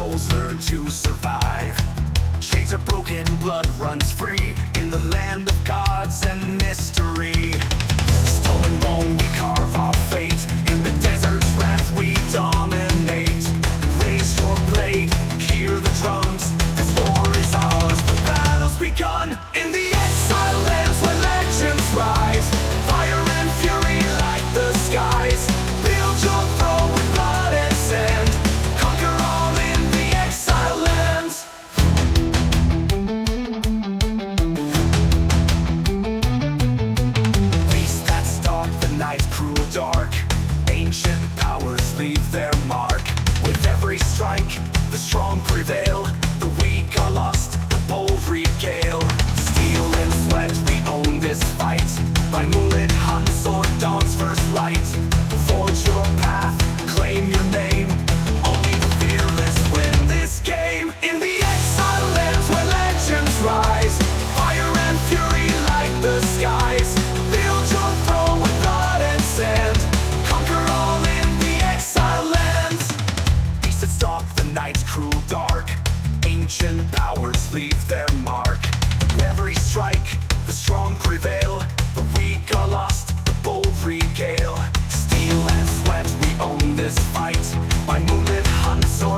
souls learn to survive. Chains are broken, blood runs free in the land of gods and mystery. Stolen bone, we carve our fate. In the desert's wrath, we dominate. Raise your blade, hear the drums. This war is ours, the battle's begun. In the exile lands where legends rise, fire and fury light the skies. Build your throne with blood and sand. Conquer all in the exile lands. Beasts that stalk the night, cruel dark. Ancient powers leave their mark. With every strike, the strong prevail. The weak are lost, the bold regale. Steel and sweat, we own this fight. By moonlit hunts or dawn's first light. Forge your path, claim your name. Only the fearless win this game. In the exile lands where legends rise, fire and fury light the skies. Build your throne with blood and sand. Conquer all in the exile lands. Beasts that stalk the night's cruel dark. Ancient powers leave their mark. With every strike, the strong prevail. The weak are lost, the bold regale. Steel and sweat, we own this fight. By moonlit hunts